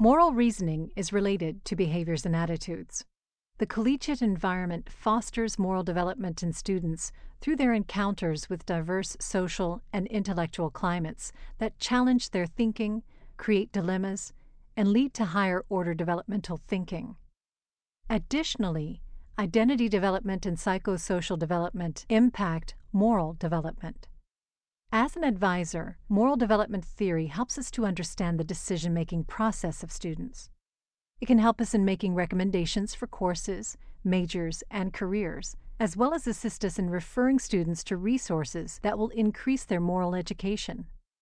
Moral reasoning is related to behaviors and attitudes. The collegiate environment fosters moral development in students through their encounters with diverse social and intellectual climates that challenge their thinking, create dilemmas, and lead to higher order developmental thinking. Additionally, identity development and psychosocial development impact moral development. As an advisor, moral development theory helps us to understand the decision-making process of students. It can help us in making recommendations for courses, majors, and careers, as well as assist us in referring students to resources that will increase their moral education.